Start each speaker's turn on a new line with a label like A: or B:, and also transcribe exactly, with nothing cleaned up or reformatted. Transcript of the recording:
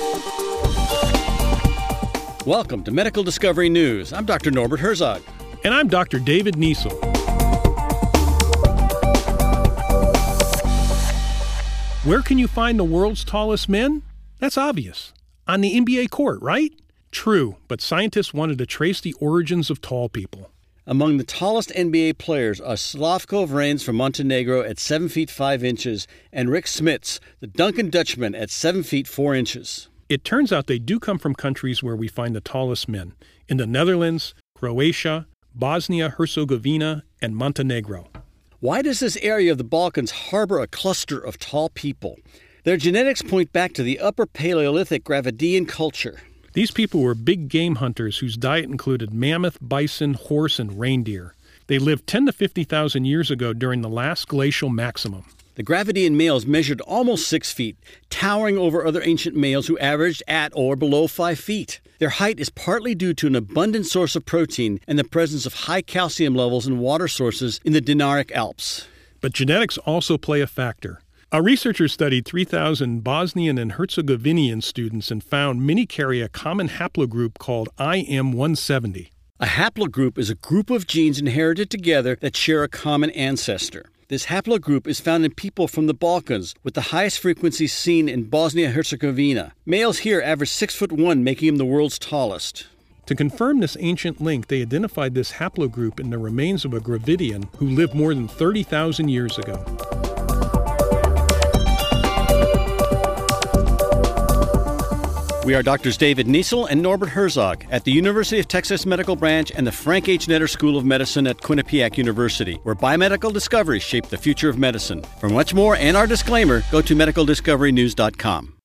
A: Welcome to Medical Discovery News. I'm Doctor Norbert Herzog.
B: And I'm Doctor David Niesel. Where can you find the world's tallest men? That's obvious. On the N B A court, right? True, but scientists wanted to trace the origins of tall people.
A: Among the tallest N B A players are Slavko Vranes from Montenegro at seven feet five inches and Rick Smits, the Duncan Dutchman, at seven feet four inches.
B: It turns out they do come from countries where we find the tallest men, in the Netherlands, Croatia, Bosnia-Herzegovina, and Montenegro.
A: Why does this area of the Balkans harbor a cluster of tall people? Their genetics point back to the Upper Paleolithic Dravidian culture.
B: These people were big game hunters whose diet included mammoth, bison, horse, and reindeer. They lived ten to fifty thousand years ago during the last glacial maximum.
A: The Dravidian males measured almost six feet, towering over other ancient males who averaged at or below five feet. Their height is partly due to an abundant source of protein and the presence of high calcium levels in water sources in the Dinaric Alps.
B: But genetics also play a factor. Our researchers studied three thousand Bosnian and Herzegovinian students and found many carry a common haplogroup called I M one seventy.
A: A haplogroup is a group of genes inherited together that share a common ancestor. This haplogroup is found in people from the Balkans, with the highest frequency seen in Bosnia-Herzegovina. Males here average six foot one, making him the world's tallest.
B: To confirm this ancient link, they identified this haplogroup in the remains of a Dravidian who lived more than thirty thousand years ago.
A: We are Doctors David Niesel and Norbert Herzog at the University of Texas Medical Branch and the Frank H. Netter School of Medicine at Quinnipiac University, where biomedical discoveries shape the future of medicine. For much more and our disclaimer, go to medical discovery news dot com.